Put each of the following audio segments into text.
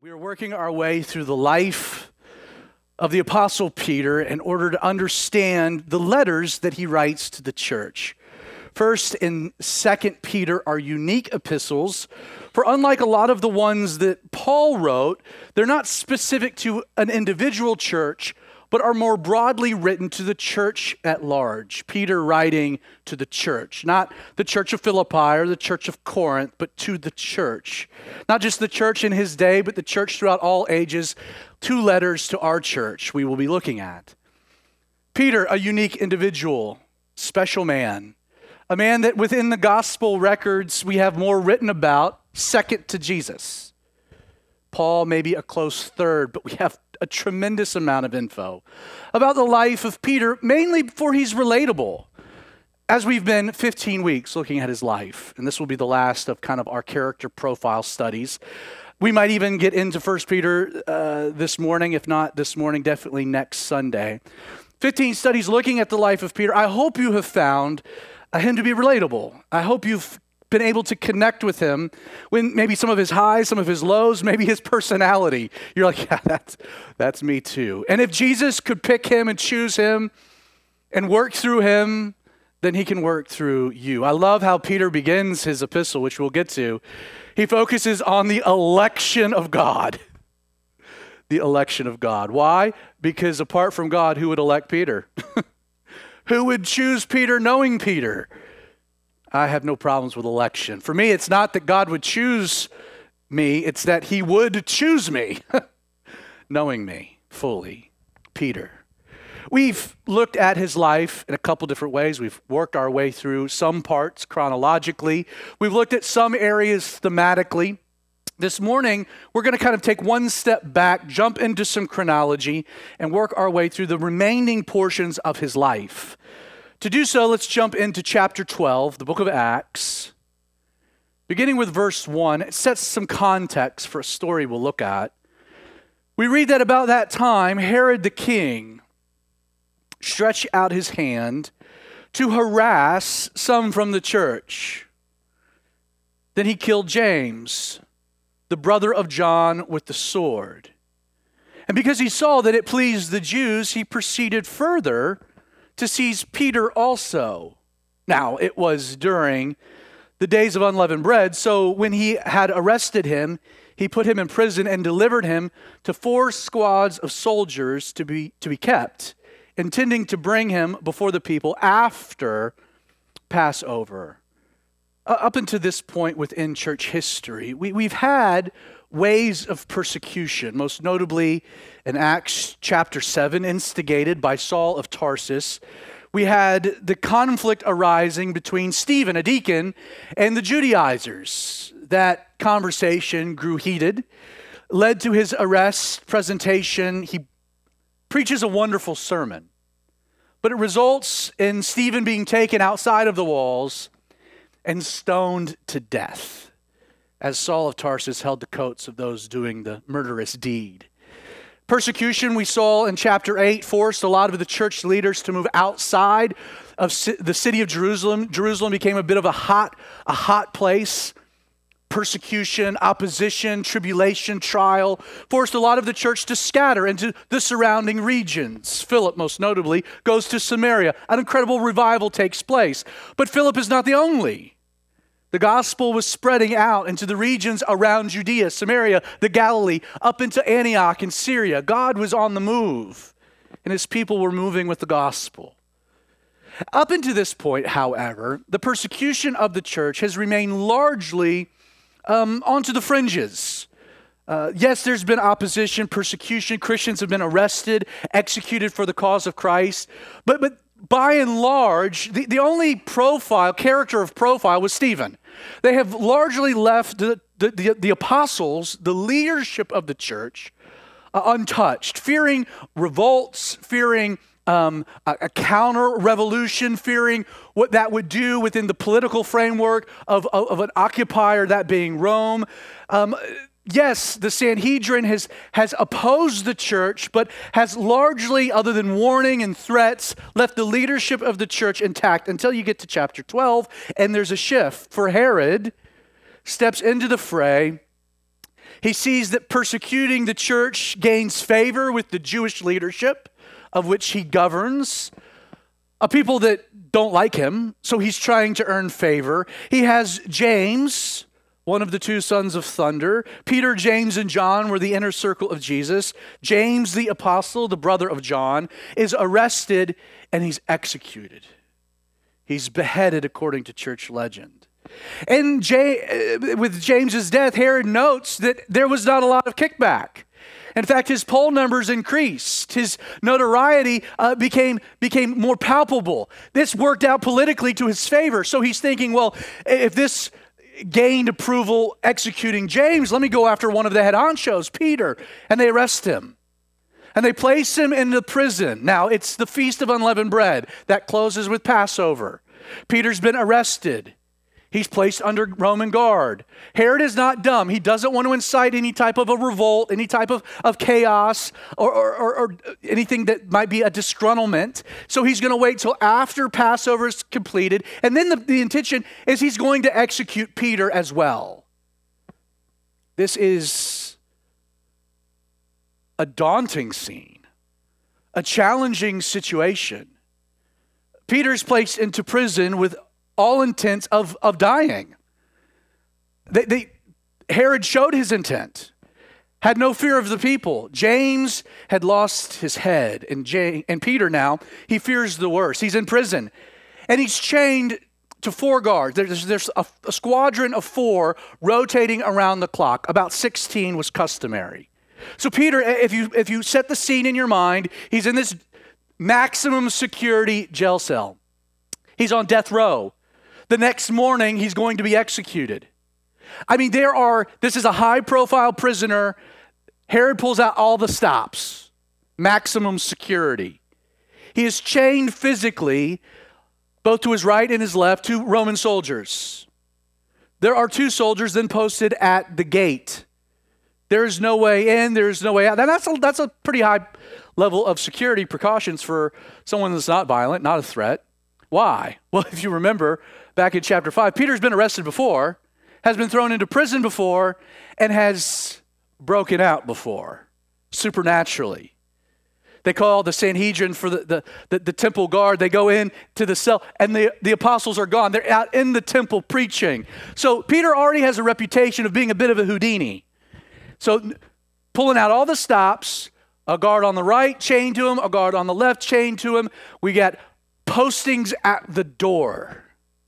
We are working our way through the life of the Apostle Peter in order to understand the letters that he writes to the church. First and Second Peter are unique epistles, for unlike a lot of the ones that Paul wrote, they're not specific to an individual church, but are more broadly written to the church at large. Peter writing to the church, not the church of Philippi or the church of Corinth, but to the church. Not just the church in his day, but the church throughout all ages. 2 letters to our church we will be looking at. Peter, a unique individual, special man. A man that within the gospel records we have more written about, second to Jesus. Paul may be a close third, but we have a tremendous amount of info about the life of Peter, mainly for he's relatable. As we've been 15 weeks looking at his life, and this will be the last of kind of our character profile studies. We might even get into 1 Peter this morning, if not this morning, definitely next Sunday. 15 studies looking at the life of Peter. I hope you have found him to be relatable. I hope you've been able to connect with him when maybe some of his highs, some of his lows, maybe his personality. You're like, yeah, that's me too. And if Jesus could pick him and choose him and work through him, then he can work through you. I love how Peter begins his epistle, which we'll get to. He focuses on the election of God. The election of God. Why? Because apart from God, who would elect Peter? Who would choose Peter knowing Peter? I have no problems with election. For me, it's not that God would choose me, it's that he would choose me, knowing me fully. Peter. We've looked at his life in a couple different ways. We've worked our way through some parts chronologically. We've looked at some areas thematically. This morning, we're going to kind of take one step back, jump into some chronology, and work our way through the remaining portions of his life. To do so, let's jump into chapter 12, the book of Acts. Beginning with verse 1, it sets some context for a story we'll look at. We read that about that time, Herod the king stretched out his hand to harass some from the church. Then he killed James, the brother of John, with the sword. And because he saw that it pleased the Jews, he proceeded further to seize Peter also. Now, it was during the days of unleavened bread, so when he had arrested him, he put him in prison and delivered him to 4 squads of soldiers to be kept, intending to bring him before the people after Passover. Up until this point within church history, we've had waves of persecution, most notably in Acts chapter 7, instigated by Saul of Tarsus. We had the conflict arising between Stephen, a deacon, and the Judaizers. That conversation grew heated, led to his arrest, presentation. He preaches a wonderful sermon, but it results in Stephen being taken outside of the walls and stoned to death, as Saul of Tarsus held the coats of those doing the murderous deed. Persecution, we saw in chapter 8, forced a lot of the church leaders to move outside of the city of Jerusalem. Jerusalem became a bit of a hot place. Persecution, opposition, tribulation, trial, forced a lot of the church to scatter into the surrounding regions. Philip, most notably, goes to Samaria. An incredible revival takes place. But Philip is not the only. The gospel was spreading out into the regions around Judea, Samaria, the Galilee, up into Antioch and Syria. God was on the move, and his people were moving with the gospel. Up until this point, however, the persecution of the church has remained largely onto the fringes. Yes, there's been opposition, persecution. Christians have been arrested, executed for the cause of Christ. But by and large, the only character of profile was Stephen. They have largely left the apostles, the leadership of the church, untouched, fearing revolts, fearing a counter-revolution, fearing what that would do within the political framework of an occupier, that being Rome. Yes, the Sanhedrin has opposed the church, but has largely, other than warning and threats, left the leadership of the church intact until you get to chapter 12, and there's a shift. For Herod steps into the fray. He sees that persecuting the church gains favor with the Jewish leadership of which he governs, a people that don't like him, so he's trying to earn favor. He has James, one of the two sons of thunder. Peter, James, and John were the inner circle of Jesus. James, the apostle, the brother of John, is arrested and he's executed. He's beheaded according to church legend. And with James's death, Herod notes that there was not a lot of kickback. In fact, his poll numbers increased. His notoriety became more palpable. This worked out politically to his favor. So he's thinking, well, if this gained approval executing James, let me go after one of the head honchos, Peter. And they arrest him. And they place him in the prison. Now, it's the Feast of Unleavened Bread. That closes with Passover. Peter's been arrested. He's placed under Roman guard. Herod is not dumb. He doesn't want to incite any type of a revolt, any type of chaos, or anything that might be a disgruntlement. So he's going to wait till after Passover is completed. And then the intention is he's going to execute Peter as well. This is a daunting scene, a challenging situation. Peter's placed into prison with all intents of dying. Herod showed his intent, had no fear of the people. James had lost his head, and Peter now, he fears the worst. He's in prison, and he's chained to 4 guards. There's a squadron of 4 rotating around the clock. About 16 was customary. So Peter, if you set the scene in your mind, he's in this maximum security jail cell. He's on death row. The next morning, he's going to be executed. I mean, this is a high-profile prisoner. Herod pulls out all the stops. Maximum security. He is chained physically, both to his right and his left, to Roman soldiers. There are 2 soldiers then posted at the gate. There is no way in, there is no way out. Now, that's a pretty high level of security precautions for someone that's not violent, not a threat. Why? Well, if you remember, back in chapter 5, Peter's been arrested before, has been thrown into prison before, and has broken out before, supernaturally. They call the Sanhedrin for the temple guard. They go in to the cell, and the apostles are gone. They're out in the temple preaching. So Peter already has a reputation of being a bit of a Houdini. So pulling out all the stops, a guard on the right chained to him, a guard on the left chained to him. We got postings at the door.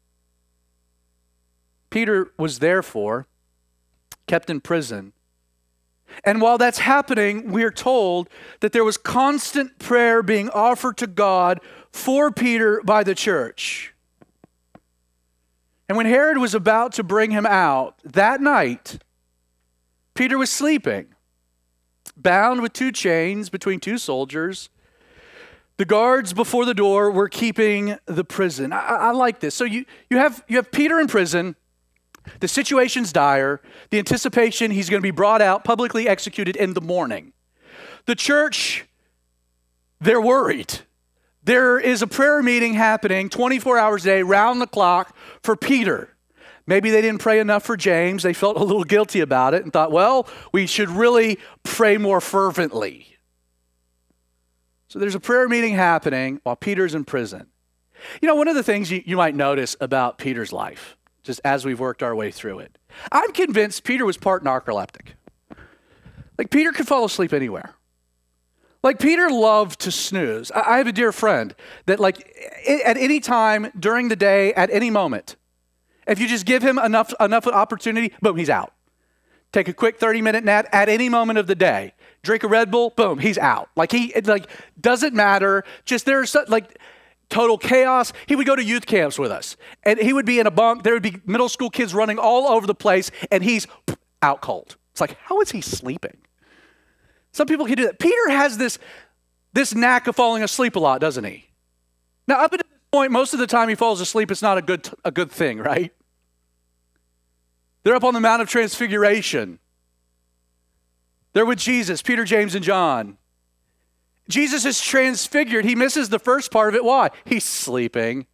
Peter was therefore kept in prison. And while that's happening, we are told that there was constant prayer being offered to God for Peter by the church. And when Herod was about to bring him out that night, Peter was sleeping, bound with 2 chains between 2 soldiers. The guards before the door were keeping the prison. I like this. So you have Peter in prison. The situation's dire. The anticipation he's going to be brought out, publicly executed in the morning. The church, they're worried. There is a prayer meeting happening 24 hours a day, round the clock for Peter. Maybe they didn't pray enough for James. They felt a little guilty about it and thought, well, we should really pray more fervently. So there's a prayer meeting happening while Peter's in prison. You know, one of the things you might notice about Peter's life, just as we've worked our way through it, I'm convinced Peter was part narcoleptic. Like, Peter could fall asleep anywhere. Like, Peter loved to snooze. I have a dear friend that, like, at any time during the day, at any moment, if you just give him enough opportunity, boom, he's out. Take a quick 30-minute nap at any moment of the day. Drink a Red Bull, boom, he's out. Doesn't matter. Just there's total chaos. He would go to youth camps with us, and he would be in a bunk. There would be middle school kids running all over the place, and he's out cold. It's like, how is he sleeping? Some people can do that. Peter has this knack of falling asleep a lot, doesn't he? Now, up until this point, most of the time he falls asleep, it's not a good thing, right? They're up on the Mount of Transfiguration. They're with Jesus, Peter, James, and John. Jesus is transfigured. He misses the first part of it. Why? He's sleeping.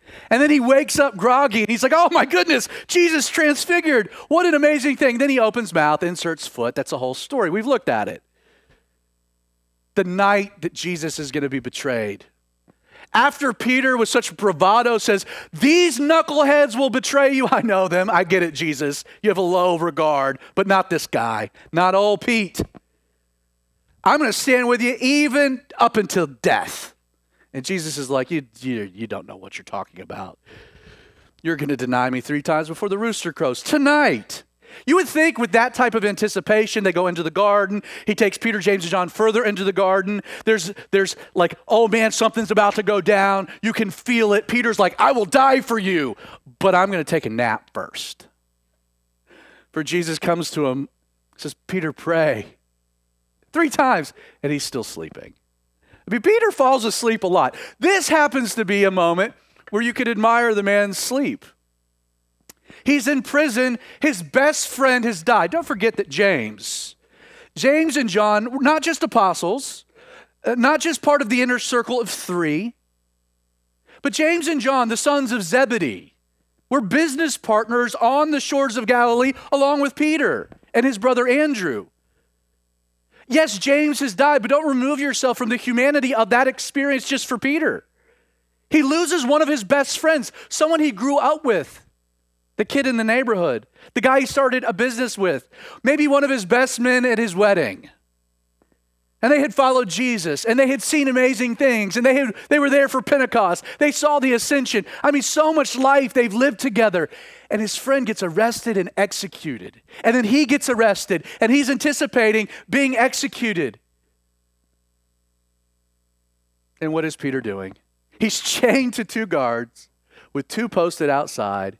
And then he wakes up groggy and he's like, oh my goodness, Jesus transfigured. What an amazing thing. Then he opens mouth, inserts foot. That's the whole story. We've looked at it. The night that Jesus is going to be betrayed. After Peter with such bravado says, these knuckleheads will betray you. I know them. I get it, Jesus. You have a low regard, but not this guy, not old Pete. I'm going to stand with you even up until death. And Jesus is like, you don't know what you're talking about. You're going to deny me 3 times before the rooster crows tonight. You would think with that type of anticipation, they go into the garden. He takes Peter, James, and John further into the garden. There's like, oh man, something's about to go down. You can feel it. Peter's like, I will die for you, but I'm going to take a nap first. For Jesus comes to him, says, Peter, pray 3 times, and he's still sleeping. I mean, Peter falls asleep a lot. This happens to be a moment where you could admire the man's sleep. He's in prison. His best friend has died. Don't forget that James and John were not just apostles, not just part of the inner circle of 3, but James and John, the sons of Zebedee, were business partners on the shores of Galilee along with Peter and his brother Andrew. Yes, James has died, but don't remove yourself from the humanity of that experience just for Peter. He loses one of his best friends, someone he grew up with. The kid in the neighborhood, the guy he started a business with, maybe one of his best men at his wedding. And they had followed Jesus, and they had seen amazing things, and they were there for Pentecost. They saw the ascension. I mean, so much life they've lived together. And his friend gets arrested and executed. And then he gets arrested, and he's anticipating being executed. And what is Peter doing? He's chained to 2 guards with 2 posted outside.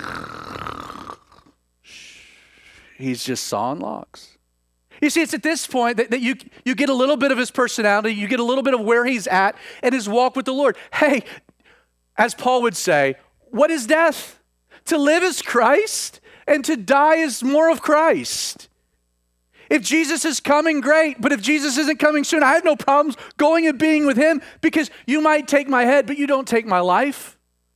He's just sawing logs. You see, it's at this point that you get a little bit of his personality, you get a little bit of where he's at and his walk with the Lord. Hey, as Paul would say, what is death? To live is Christ, and to die is more of Christ. If Jesus is coming, great, but if Jesus isn't coming soon, I have no problems going and being with him, because you might take my head, but you don't take my life.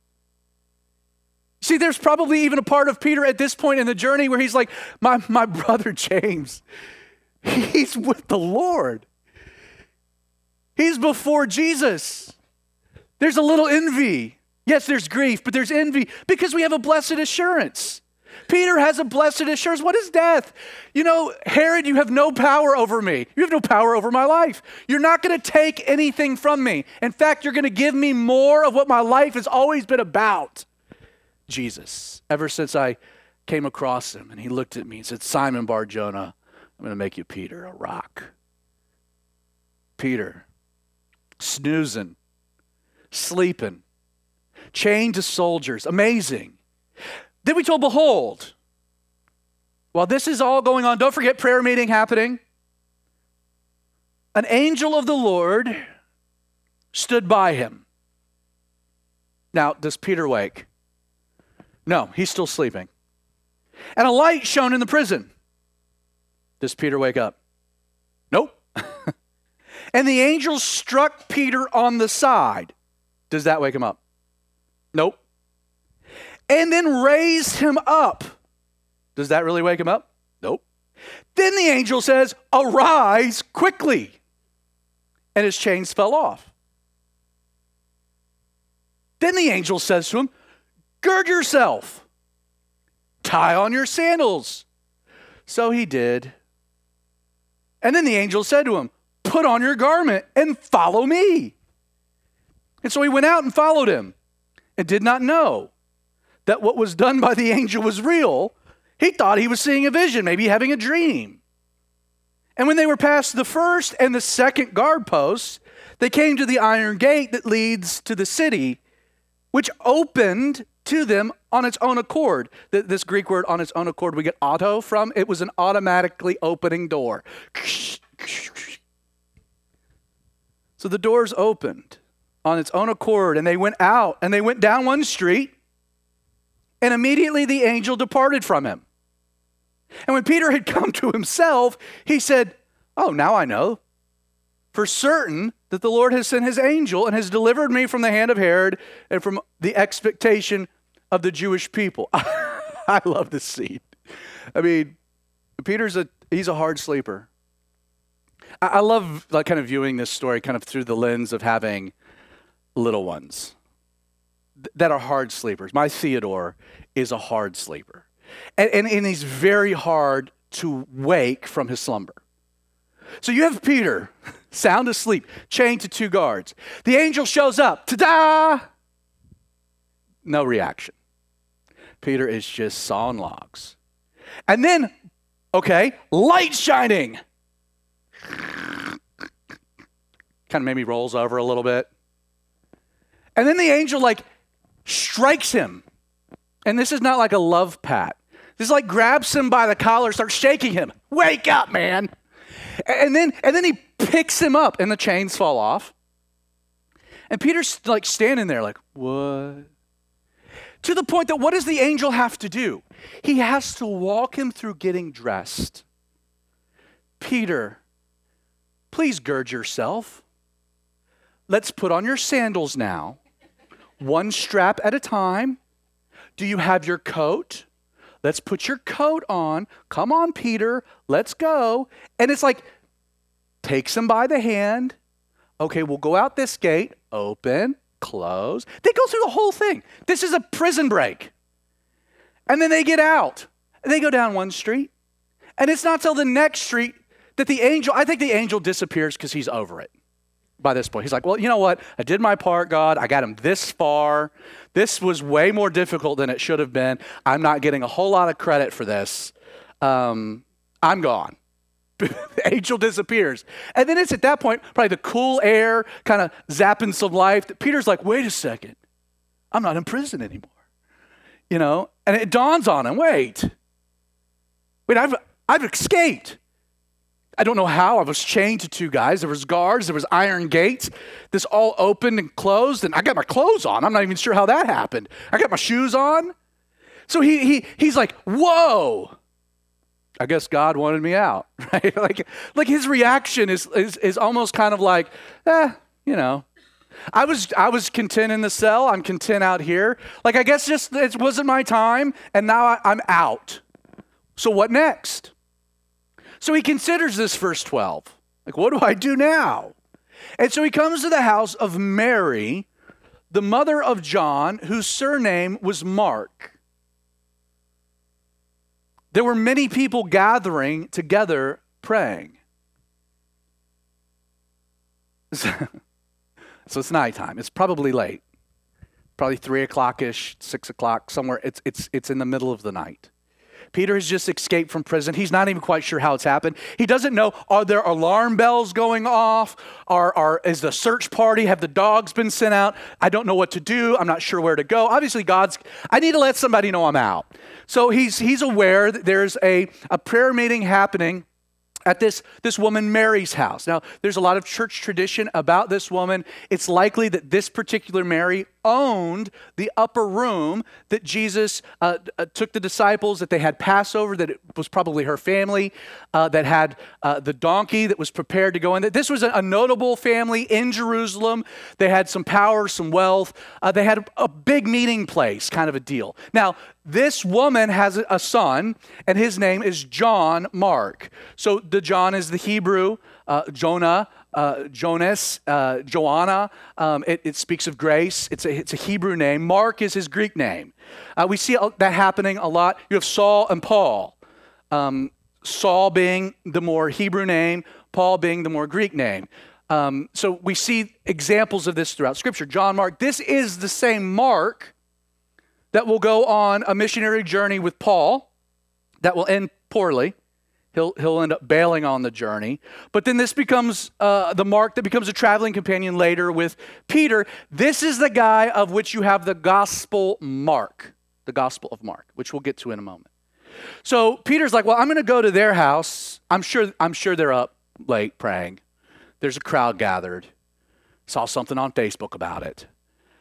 See, there's probably even a part of Peter at this point in the journey where he's like, my brother James, he's with the Lord. He's before Jesus. There's a little envy. Yes, there's grief, but there's envy because we have a blessed assurance. Peter has a blessed assurance. What is death? You know, Herod, you have no power over me. You have no power over my life. You're not going to take anything from me. In fact, you're going to give me more of what my life has always been about. Jesus, ever since I came across him and he looked at me and said, Simon Bar-Jonah, I'm going to make you Peter, a rock. Peter, snoozing, sleeping, chained to soldiers, amazing. Then we told, behold, while this is all going on, don't forget prayer meeting happening. An angel of the Lord stood by him. Now, does Peter wake? No, he's still sleeping. And a light shone in the prison. Does Peter wake up? Nope. And the angel struck Peter on the side. Does that wake him up? Nope. And then raised him up. Does that really wake him up? Nope. Then the angel says, arise quickly. And his chains fell off. Then the angel says to him, gird yourself, tie on your sandals. So he did. And then the angel said to him, put on your garment and follow me. And so he went out and followed him and did not know that what was done by the angel was real. He thought he was seeing a vision, maybe having a dream. And when they were past the first and the second guard posts, they came to the iron gate that leads to the city, which opened to them on its own accord. This Greek word, on its own accord, we get auto from. It was an automatically opening door. So the doors opened on its own accord, and they went out, and they went down one street, and immediately the angel departed from him. And when Peter had come to himself, he said, oh, now I know for certain that the Lord has sent his angel and has delivered me from the hand of Herod and from the expectation of the Jewish people. I love this scene. I mean, he's a hard sleeper. I love like kind of viewing this story kind of through the lens of having little ones that are hard sleepers. My Theodore is a hard sleeper. And he's very hard to wake from his slumber. So you have Peter, sound asleep, chained to 2 guards. The angel shows up. Ta-da! No reaction. Peter is just sawing logs. And then, okay, light shining. Kind of maybe rolls over a little bit. And then the angel like strikes him. And this is not like a love pat. This is like grabs him by the collar, starts shaking him. Wake up, man. And then he picks him up and the chains fall off. And Peter's like standing there like, what? To the point that what does the angel have to do? He has to walk him through getting dressed. Peter, please gird yourself. Let's put on your sandals now. 1 strap at a time. Do you have your coat? Let's put your coat on. Come on, Peter. Let's go. And it's like, takes him by the hand. Okay, we'll go out this gate. Open, close. They go through the whole thing. This is a prison break. And then they get out. They go down one street. And it's not till the next street that I think the angel disappears because he's over it. By this point, he's like, well, you know what? I did my part, God. I got him this far. This was way more difficult than it should have been. I'm not getting a whole lot of credit for this. I'm gone. The angel disappears. And then it's at that point, probably the cool air kind of zapping some life. That Peter's like, wait a second. I'm not in prison anymore. You know? And it dawns on him, wait, I've escaped. I don't know how. I was chained to 2 guys. There was guards. There was iron gates. This all opened and closed, and I got my clothes on. I'm not even sure how that happened. I got my shoes on. So he's like, whoa. I guess God wanted me out, right? Like his reaction is almost kind of like, you know. I was content in the cell. I'm content out here. Like I guess just it wasn't my time, and now I'm out. So what next? So he considers this verse 12. Like, what do I do now? And so he comes to the house of Mary, the mother of John, whose surname was Mark. There were many people gathering together praying. So it's nighttime. It's probably late. Probably 3 o'clock-ish, 6 o'clock, somewhere. It's in the middle of the night. Peter has just escaped from prison. He's not even quite sure how it's happened. He doesn't know, are there alarm bells going off? Is the search party? Have the dogs been sent out? I don't know what to do. I'm not sure where to go. Obviously, I need to let somebody know I'm out. So he's aware that there's a prayer meeting happening at this woman Mary's house. Now, there's a lot of church tradition about this woman. It's likely that this particular Mary owned the upper room that Jesus took the disciples, that they had Passover, that it was probably her family, that had the donkey that was prepared to go in. This was a notable family in Jerusalem. They had some power, some wealth. They had a big meeting place, kind of a deal. Now, this woman has a son, and his name is John Mark. So the John is the Hebrew, Jonah, Jonas, Joanna. It speaks of grace. It's a Hebrew name. Mark is his Greek name. We see that happening a lot. You have Saul and Paul. Saul being the more Hebrew name, Paul being the more Greek name. So we see examples of this throughout Scripture. John Mark. This is the same Mark that will go on a missionary journey with Paul that will end poorly. He'll end up bailing on the journey. But then this becomes the Mark that becomes a traveling companion later with Peter. This is the guy of which you have the Gospel Mark, the Gospel of Mark, which we'll get to in a moment. So Peter's like, well, I'm going to go to their house. I'm sure they're up late praying. There's a crowd gathered. Saw something on Facebook about it.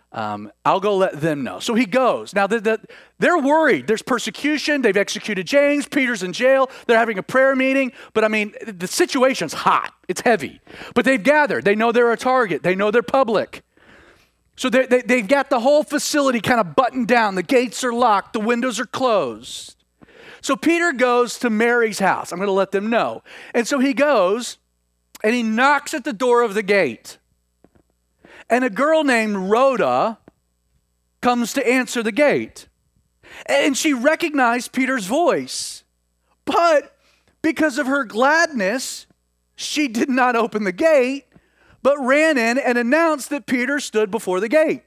I'll go let them know. So he goes. Now, they're worried. There's persecution. They've executed James. Peter's in jail. They're having a prayer meeting. But I mean, the situation's hot. It's heavy. But they've gathered. They know they're a target. They know they're public. So they've got the whole facility kind of buttoned down. The gates are locked. The windows are closed. So Peter goes to Mary's house. I'm going to let them know. And so he goes and he knocks at the door of the gate. And a girl named Rhoda comes to answer the gate. And she recognized Peter's voice. But because of her gladness, she did not open the gate, but ran in and announced that Peter stood before the gate.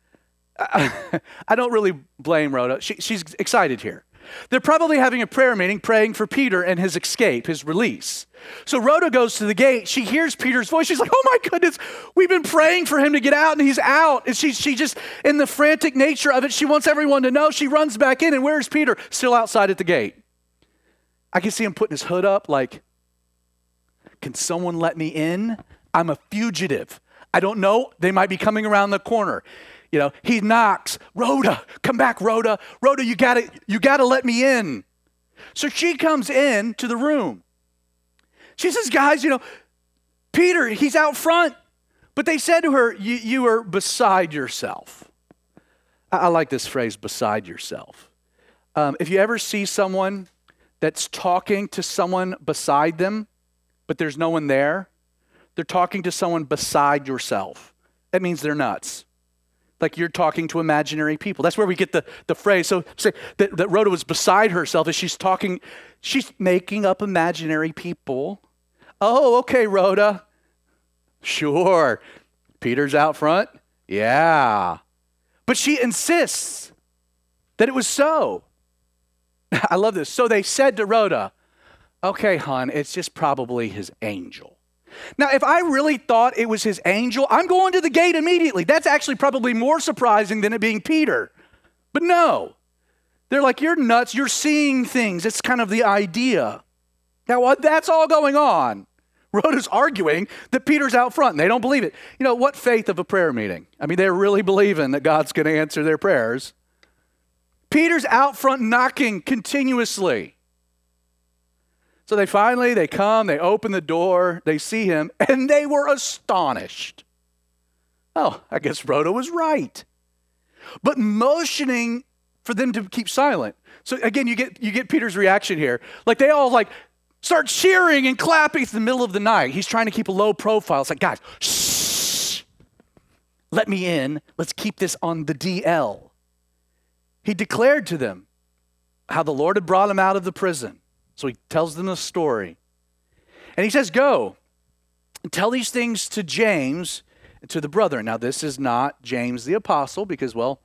I don't really blame Rhoda. She's excited here. They're probably having a prayer meeting praying for Peter and his escape, his release. So Rhoda goes to the gate. She hears Peter's voice. She's like, oh my goodness, we've been praying for him to get out and he's out. And she just, in the frantic nature of it, she wants everyone to know. She runs back in and where's Peter? Still outside at the gate. I can see him putting his hood up like, can someone let me in? I'm a fugitive. I don't know. They might be coming around the corner. You know, he knocks. Rhoda, come back, Rhoda. Rhoda, you gotta let me in. So she comes in to the room. She says, guys, Peter, he's out front. But they said to her, you are beside yourself. I like this phrase, beside yourself. If you ever see someone that's talking to someone beside them, but there's no one there, they're talking to someone beside yourself. That means they're nuts. Like you're talking to imaginary people. That's where we get the phrase. So say that Rhoda was beside herself as she's making up imaginary people. Oh, okay, Rhoda. Sure. Peter's out front? Yeah. But she insists that it was so. I love this. So they said to Rhoda, okay, hon, it's just probably his angel. Now, if I really thought it was his angel, I'm going to the gate immediately. That's actually probably more surprising than it being Peter. But no. They're like, you're nuts. You're seeing things. It's kind of the idea. Now, that's all going on. Rhoda's arguing that Peter's out front, and they don't believe it. What faith of a prayer meeting? I mean, they're really believing that God's going to answer their prayers. Peter's out front knocking continuously. So they come, they open the door, they see him, and they were astonished. Oh, I guess Rhoda was right. But motioning for them to keep silent. So again, you get Peter's reaction here. Like they all start cheering and clapping. It's the middle of the night. He's trying to keep a low profile. It's like, guys, shh, let me in. Let's keep this on the DL. He declared to them how the Lord had brought him out of the prison. So he tells them the story. And he says, go and tell these things to James and to the brethren. Now, this is not James the apostle because, well,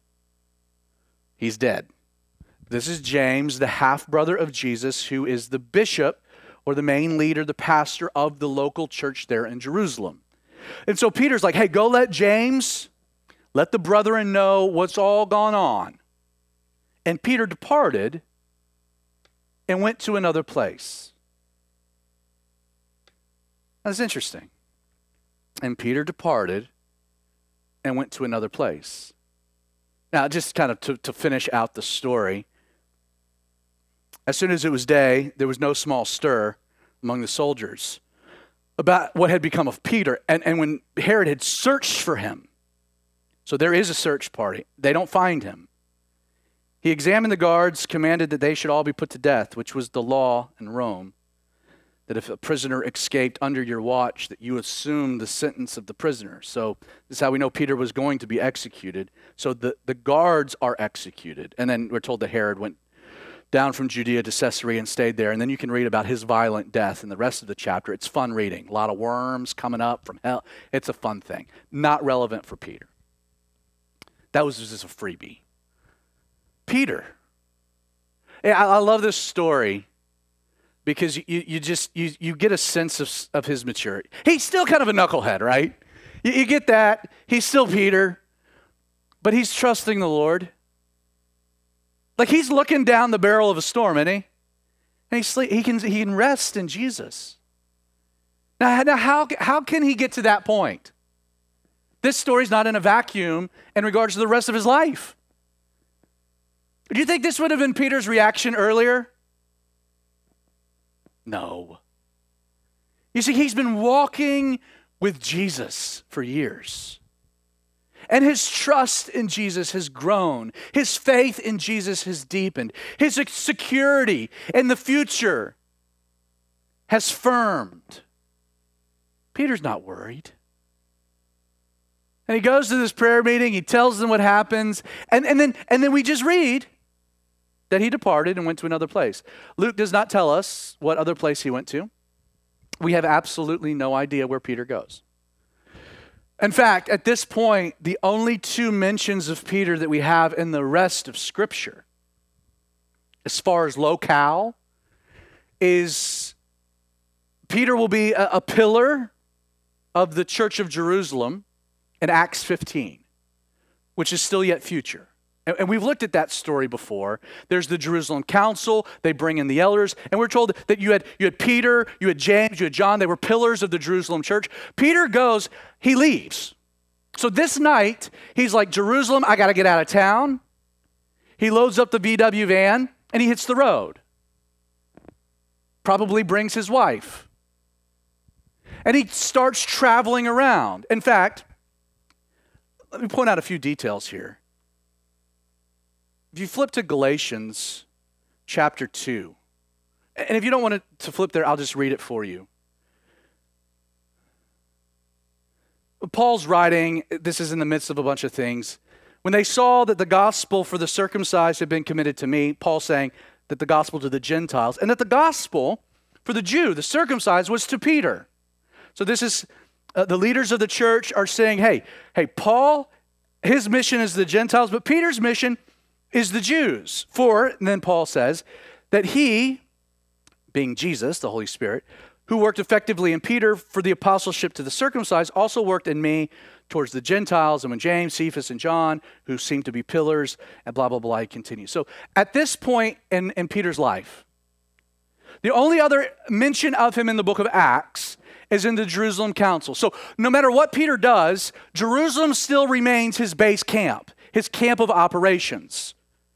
he's dead. This is James, the half-brother of Jesus, who is the bishop or the main leader, the pastor of the local church there in Jerusalem. And so Peter's like, hey, go let James, let the brethren know what's all gone on. And Peter departed and went to another place. That's interesting. And Peter departed and went to another place. Now, just kind of to finish out the story, as soon as it was day, there was no small stir among the soldiers about what had become of Peter. And when Herod had searched for him, so there is a search party, they don't find him. He examined the guards, commanded that they should all be put to death, which was the law in Rome, that if a prisoner escaped under your watch, that you assume the sentence of the prisoner. So this is how we know Peter was going to be executed. So the guards are executed. And then we're told that Herod went down from Judea to Caesarea and stayed there. And then you can read about his violent death in the rest of the chapter. It's fun reading. A lot of worms coming up from hell. It's a fun thing. Not relevant for Peter. That was just a freebie. Peter. I love this story because you get a sense of his maturity. He's still kind of a knucklehead, right? You get that. He's still Peter, but he's trusting the Lord. Like he's looking down the barrel of a storm, isn't he? And he can rest in Jesus. Now how can he get to that point? This story's not in a vacuum in regards to the rest of his life. Do you think this would have been Peter's reaction earlier? No. You see, he's been walking with Jesus for years. And his trust in Jesus has grown. His faith in Jesus has deepened. His security in the future has firmed. Peter's not worried. And he goes to this prayer meeting, he tells them what happens, and then we just read that he departed and went to another place. Luke does not tell us what other place he went to. We have absolutely no idea where Peter goes. In fact, at this point, the only two mentions of Peter that we have in the rest of Scripture, as far as locale, is Peter will be a pillar of the church of Jerusalem in Acts 15, which is still yet future. And we've looked at that story before. There's the Jerusalem Council. They bring in the elders. And we're told that you had Peter, you had James, you had John. They were pillars of the Jerusalem church. Peter goes, he leaves. So this night, he's like, Jerusalem, I got to get out of town. He loads up the VW van and he hits the road. Probably brings his wife. And he starts traveling around. In fact, let me point out a few details here. If you flip to Galatians chapter 2, and if you don't want to flip there, I'll just read it for you. Paul's writing, this is in the midst of a bunch of things. When they saw that the gospel for the circumcised had been committed to me, Paul's saying that the gospel to the Gentiles, and that the gospel for the Jew, the circumcised, was to Peter. So this is, the leaders of the church are saying, hey, Paul, his mission is the Gentiles, but Peter's mission is the Jews. And then Paul says that he, being Jesus, the Holy Spirit, who worked effectively in Peter for the apostleship to the circumcised, also worked in me towards the Gentiles. And when James, Cephas, and John, who seemed to be pillars, and blah, blah, blah, he continues. So at this point in Peter's life, the only other mention of him in the book of Acts is in the Jerusalem Council. So no matter what Peter does, Jerusalem still remains his base camp, his camp of operations.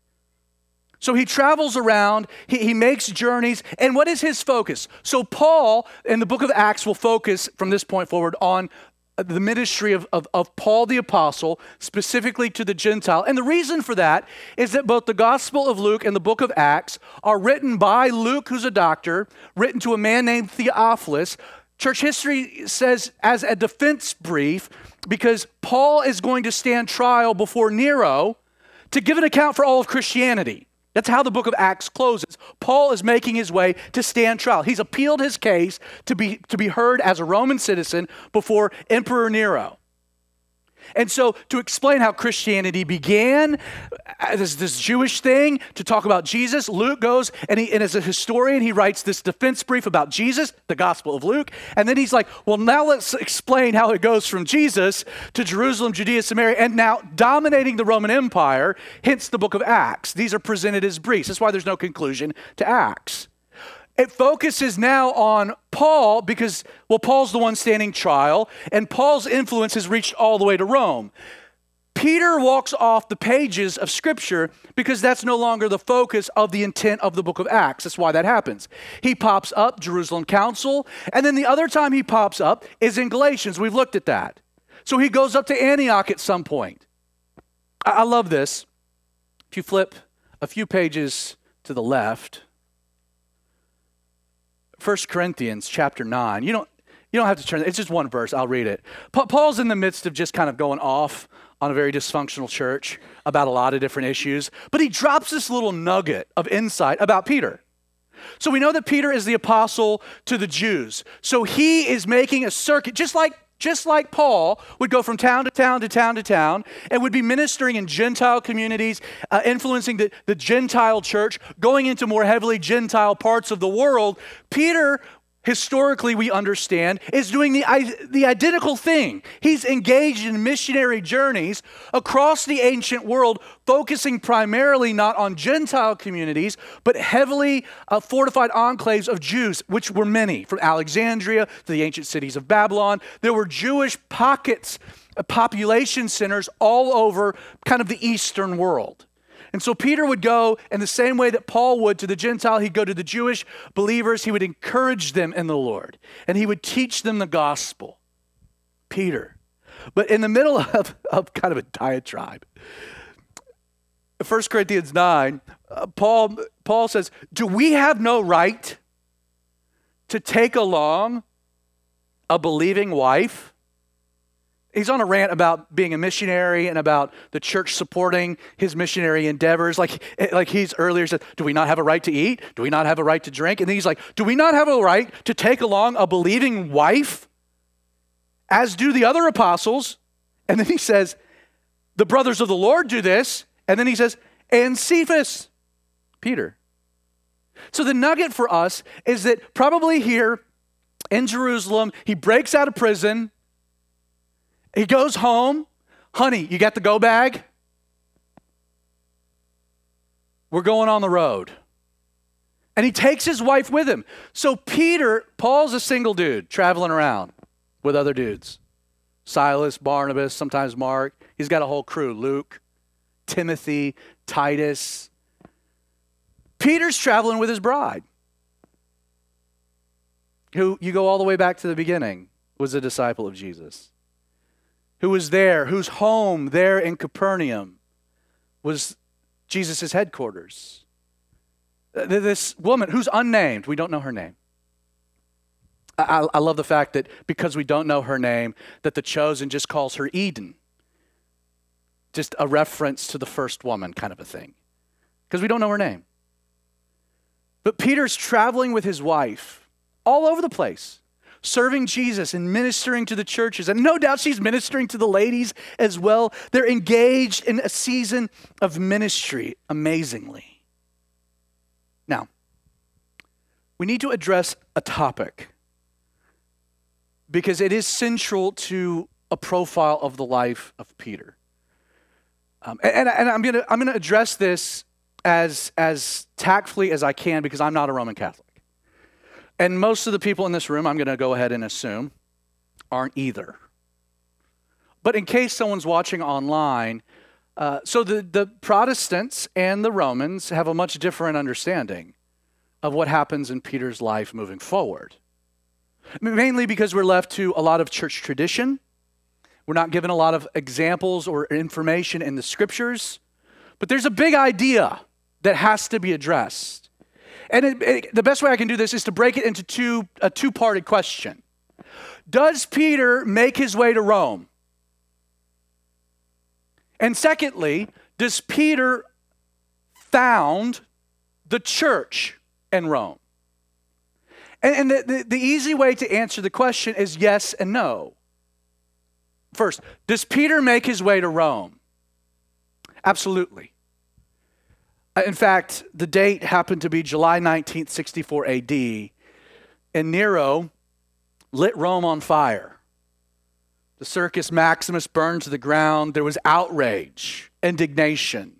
So he travels around, he makes journeys, and what is his focus? So Paul, in the book of Acts, will focus from this point forward on the ministry of Paul the Apostle, specifically to the Gentile. And the reason for that is that both the Gospel of Luke and the book of Acts are written by Luke, who's a doctor, written to a man named Theophilus. Church history says as a defense brief, because Paul is going to stand trial before Nero to give an account for all of Christianity. That's how the book of Acts closes. Paul is making his way to stand trial. He's appealed his case to be heard as a Roman citizen before Emperor Nero. And so to explain how Christianity began, this Jewish thing, to talk about Jesus, Luke goes and as a historian, he writes this defense brief about Jesus, the Gospel of Luke. And then he's like, well, now let's explain how it goes from Jesus to Jerusalem, Judea, Samaria, and now dominating the Roman Empire, hence the book of Acts. These are presented as briefs. That's why there's no conclusion to Acts. It focuses now on Paul because, Paul's the one standing trial, and Paul's influence has reached all the way to Rome. Peter walks off the pages of Scripture because that's no longer the focus of the intent of the book of Acts. That's why that happens. He pops up, Jerusalem Council, and then the other time he pops up is in Galatians. We've looked at that. So he goes up to Antioch at some point. I love this. If you flip a few pages to the left, 1 Corinthians chapter 9. You don't have to turn. It's just one verse. I'll read it. Paul's in the midst of just kind of going off on a very dysfunctional church about a lot of different issues, but he drops this little nugget of insight about Peter. So we know that Peter is the apostle to the Jews. So he is making a circuit, just like Paul would go from town to town to town to town and would be ministering in Gentile communities, influencing the Gentile church, going into more heavily Gentile parts of the world. Peter, historically we understand, is doing the identical thing. He's engaged in missionary journeys across the ancient world, focusing primarily not on Gentile communities, but heavily fortified enclaves of Jews, which were many, from Alexandria to the ancient cities of Babylon. There were Jewish pockets population centers all over kind of the Eastern world. And so Peter would go in the same way that Paul would to the Gentile. He'd go to the Jewish believers. He would encourage them in the Lord, and he would teach them the gospel. Peter. But in the middle of kind of a diatribe, 1 Corinthians 9, Paul says, do we have no right to take along a believing wife? He's on a rant about being a missionary and about the church supporting his missionary endeavors. Like he's earlier said, do we not have a right to eat? Do we not have a right to drink? And then he's like, do we not have a right to take along a believing wife, as do the other apostles? And then he says, the brothers of the Lord do this. And then he says, and Cephas, Peter. So the nugget for us is that probably here in Jerusalem, he breaks out of prison. He goes home. Honey, you got the go bag? We're going on the road. And he takes his wife with him. So Paul's a single dude traveling around with other dudes. Silas, Barnabas, sometimes Mark. He's got a whole crew. Luke, Timothy, Titus. Peter's traveling with his bride, who, you go all the way back to the beginning, was a disciple of Jesus. Who was there, whose home there in Capernaum was Jesus' headquarters. This woman who's unnamed, we don't know her name. I love the fact that because we don't know her name, that The Chosen just calls her Eden. Just a reference to the first woman kind of a thing. Because we don't know her name. But Peter's traveling with his wife all over the place, serving Jesus and ministering to the churches. And no doubt she's ministering to the ladies as well. They're engaged in a season of ministry, amazingly. Now, we need to address a topic because it is central to a profile of the life of Peter. And I'm gonna address this as tactfully as I can because I'm not a Roman Catholic. And most of the people in this room, I'm going to go ahead and assume, aren't either. But in case someone's watching online, so the Protestants and the Romans have a much different understanding of what happens in Peter's life moving forward. Mainly because we're left to a lot of church tradition. We're not given a lot of examples or information in the scriptures. But there's a big idea that has to be addressed. And the best way I can do this is to break it into a two-parted question. Does Peter make his way to Rome? And secondly, does Peter found the church in Rome? And the easy way to answer the question is yes and no. First, does Peter make his way to Rome? Absolutely. In fact, the date happened to be July 19th, 64 AD, and Nero lit Rome on fire. The Circus Maximus burned to the ground. There was outrage, indignation.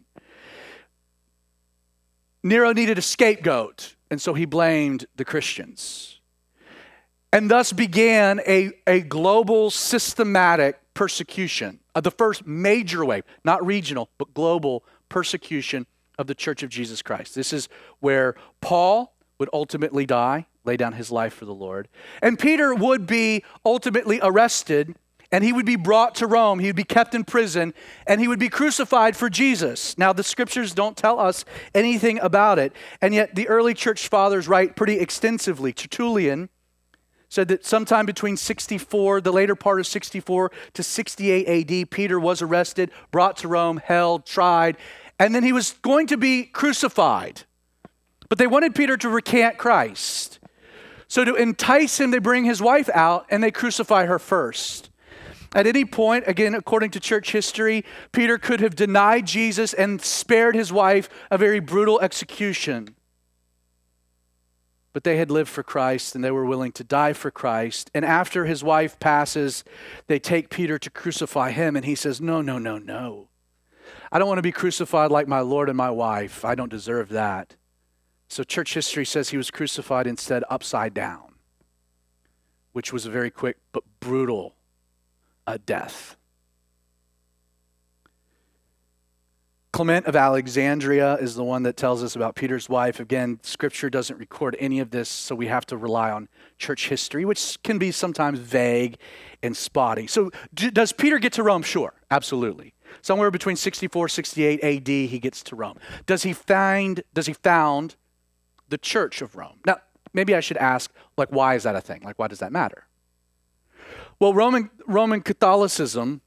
Nero needed a scapegoat, and so he blamed the Christians. And thus began a global systematic persecution of the first major wave, not regional, but global persecution of the Church of Jesus Christ. This is where Paul would ultimately die, lay down his life for the Lord. And Peter would be ultimately arrested, and he would be brought to Rome. He would be kept in prison, and he would be crucified for Jesus. Now, the scriptures don't tell us anything about it, and yet the early church fathers write pretty extensively. Tertullian said that sometime between 64, the later part of 64 to 68 AD, Peter was arrested, brought to Rome, held, tried, and then he was going to be crucified. But they wanted Peter to recant Christ. So to entice him, they bring his wife out and they crucify her first. At any point, again, according to church history, Peter could have denied Jesus and spared his wife a very brutal execution. But they had lived for Christ and they were willing to die for Christ. And after his wife passes, they take Peter to crucify him. And he says, no, no, no, no. I don't want to be crucified like my Lord and my wife. I don't deserve that. So church history says he was crucified instead upside down, which was a very quick but brutal death. Clement of Alexandria is the one that tells us about Peter's wife. Again, Scripture doesn't record any of this, so we have to rely on church history, which can be sometimes vague and spotty. So does Peter get to Rome? Sure, absolutely. Somewhere between 64, 68 AD, he gets to Rome. Does he found the Church of Rome? Now, maybe I should ask, why is that a thing? Why does that matter? Well, Roman Catholicism,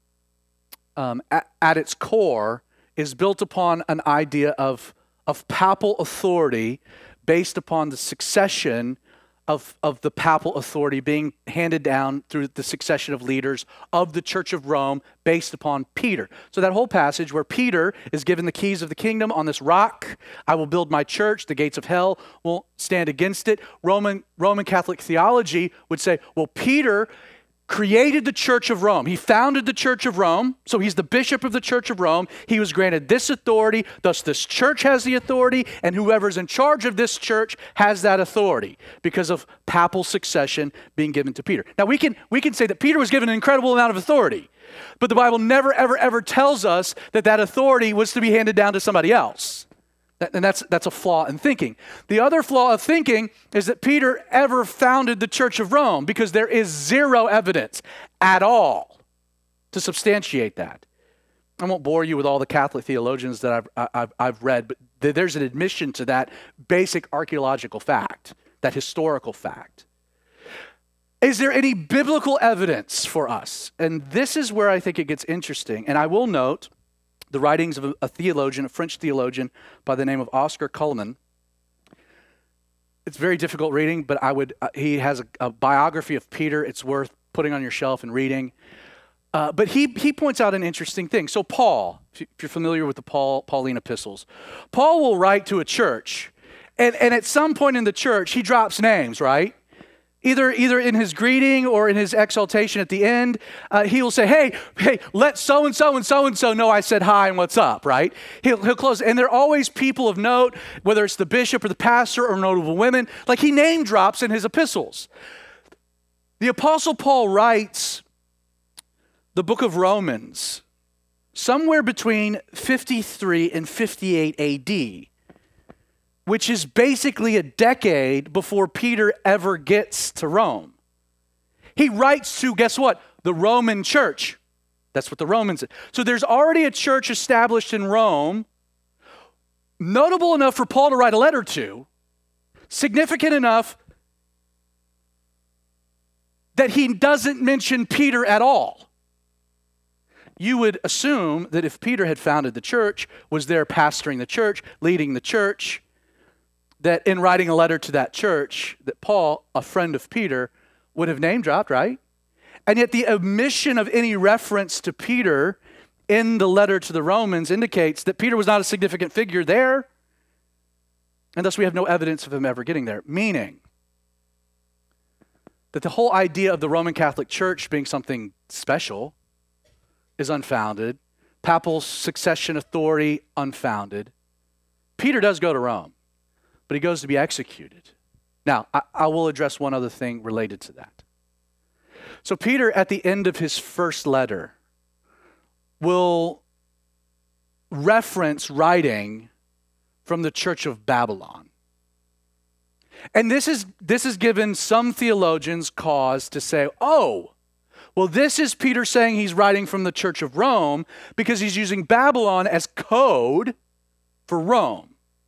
at its core, is built upon an idea of papal authority based upon the succession of the papal authority being handed down through the succession of leaders of the Church of Rome based upon Peter. So that whole passage where Peter is given the keys of the kingdom, on this rock I will build my church, the gates of hell won't stand against it. Roman Catholic theology would say, well, Peter created the Church of Rome. He founded the Church of Rome, so he's the bishop of the Church of Rome. He was granted this authority, thus this church has the authority, and whoever's in charge of this church has that authority because of papal succession being given to Peter. Now we can say that Peter was given an incredible amount of authority, but the Bible never, ever, ever tells us that authority was to be handed down to somebody else. And that's a flaw in thinking. The other flaw of thinking is that Peter ever founded the Church of Rome, because there is zero evidence at all to substantiate that. I won't bore you with all the Catholic theologians that I've read, but there's an admission to that basic archaeological fact, that historical fact. Is there any biblical evidence for us? And this is where I think it gets interesting. And I will note the writings of a French theologian by the name of Oscar Cullmann. It's very difficult reading, but he has a biography of Peter. It's worth putting on your shelf and reading. But he points out an interesting thing. So Paul, if you're familiar with the Pauline epistles, Paul will write to a church, and at some point in the church, he drops names, right? Either in his greeting or in his exaltation at the end, he will say, hey, let so-and-so and so-and-so know I said hi and what's up, right? He'll close. And they're always people of note, whether it's the bishop or the pastor or notable women. He name drops in his epistles. The Apostle Paul writes the book of Romans somewhere between 53 and 58 AD. Which is basically a decade before Peter ever gets to Rome. He writes to, guess what? The Roman church. That's what the Romans did. So there's already a church established in Rome, notable enough for Paul to write a letter to, significant enough that he doesn't mention Peter at all. You would assume that if Peter had founded the church, was there pastoring the church, leading the church, that in writing a letter to that church, that Paul, a friend of Peter, would have name dropped, right? And yet the omission of any reference to Peter in the letter to the Romans indicates that Peter was not a significant figure there, and thus we have no evidence of him ever getting there. Meaning that the whole idea of the Roman Catholic Church being something special is unfounded. Papal succession authority, unfounded. Peter does go to Rome, but he goes to be executed. Now, I will address one other thing related to that. So Peter, at the end of his first letter, will reference writing from the Church of Babylon. And this is given some theologians cause to say, oh, well, this is Peter saying he's writing from the Church of Rome because he's using Babylon as code for Rome.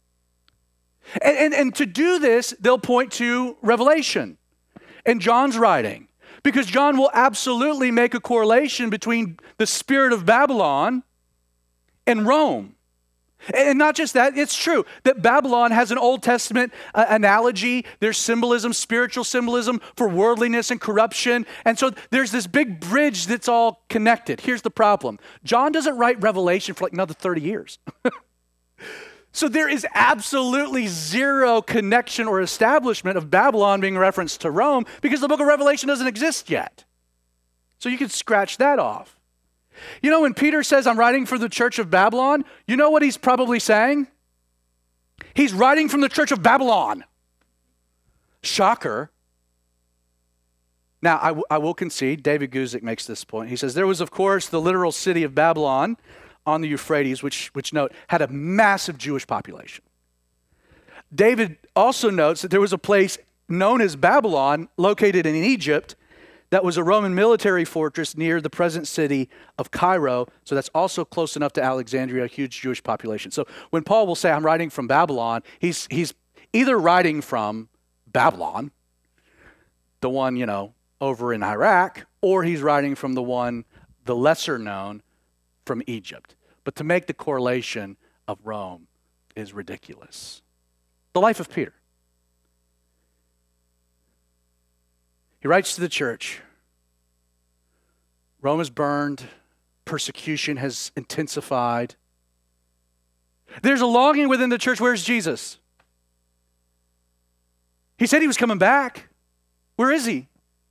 And to do this, they'll point to Revelation and John's writing, because John will absolutely make a correlation between the spirit of Babylon and Rome. And not just that, it's true that Babylon has an Old Testament analogy. There's symbolism, spiritual symbolism for worldliness and corruption. And so there's this big bridge that's all connected. Here's the problem. John doesn't write Revelation for another 30 years. So there is absolutely zero connection or establishment of Babylon being referenced to Rome because the book of Revelation doesn't exist yet. So you can scratch that off. You know, when Peter says, I'm writing for the church of Babylon, you know what he's probably saying? He's writing from the church of Babylon. Shocker. Now, I will concede, David Guzik makes this point. He says, there was, of course, the literal city of Babylon on the Euphrates, which note, had a massive Jewish population. David also notes that there was a place known as Babylon, located in Egypt, that was a Roman military fortress near the present city of Cairo. So that's also close enough to Alexandria, a huge Jewish population. So when Paul will say, I'm writing from Babylon, he's either writing from Babylon, the one, over in Iraq, or he's writing from the lesser known, from Egypt. But to make the correlation of Rome is ridiculous. The life of Peter. He writes to the church. Rome is burned. Persecution has intensified. There's a longing within the church. Where's Jesus? He said he was coming back. Where is he?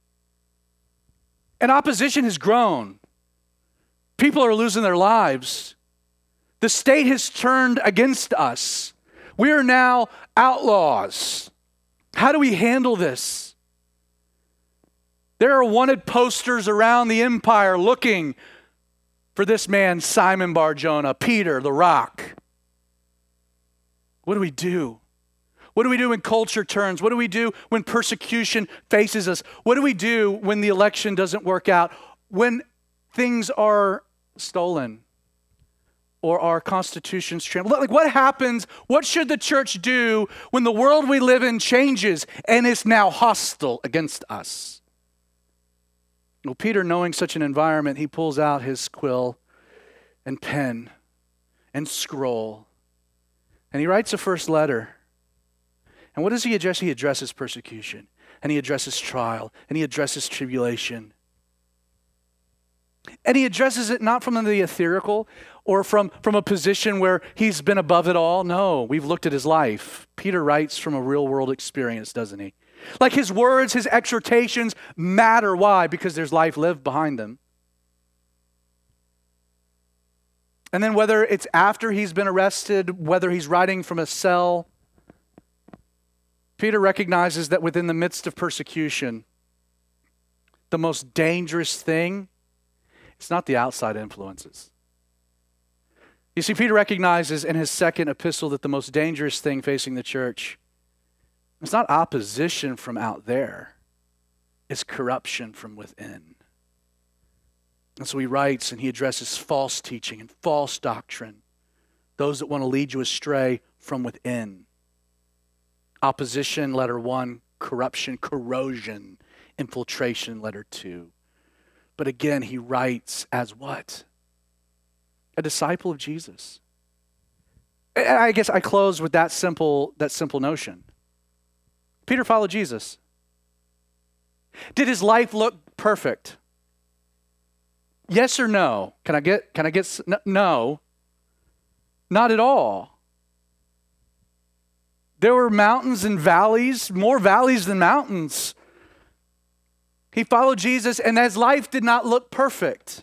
And opposition has grown. People are losing their lives. The state has turned against us. We are now outlaws. How do we handle this? There are wanted posters around the empire looking for this man, Simon Bar-Jonah, Peter, the Rock. What do we do? What do we do when culture turns? What do we do when persecution faces us? What do we do when the election doesn't work out? When things are stolen or our constitution's trampled? Like, what happens? What should the church do when the world we live in changes and is now hostile against us? Well, Peter, knowing such an environment, he pulls out his quill and pen and scroll, and he writes a first letter. And what does he address? He addresses persecution, and he addresses trial, and he addresses tribulation. And he addresses it not from the ethereal or from a position where he's been above it all. No, we've looked at his life. Peter writes from a real world experience, doesn't he? Like his words, his exhortations matter. Why? Because there's life lived behind them. And then whether it's after he's been arrested, whether he's writing from a cell, Peter recognizes that within the midst of persecution, the most dangerous thing, it's not the outside influences. You see, Peter recognizes in his second epistle that the most dangerous thing facing the church is not opposition from out there, it's corruption from within. And so he writes and he addresses false teaching and false doctrine, those that want to lead you astray from within. Opposition, letter 1, corruption, corrosion, infiltration, letter 2. But again, he writes as what? A disciple of Jesus. And I guess I close with that simple notion. Peter followed Jesus. Did his life look perfect? Yes or no? Can I get no? Not at all. There were mountains and valleys, more valleys than mountains. He followed Jesus, and his life did not look perfect.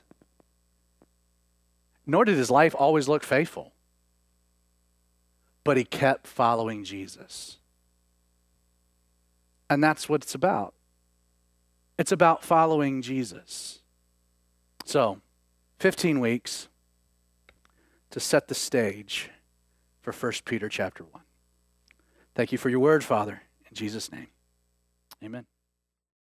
Nor did his life always look faithful. But he kept following Jesus. And that's what it's about. It's about following Jesus. So, 15 weeks to set the stage for 1 Peter chapter 1. Thank you for your word, Father. In Jesus' name, amen.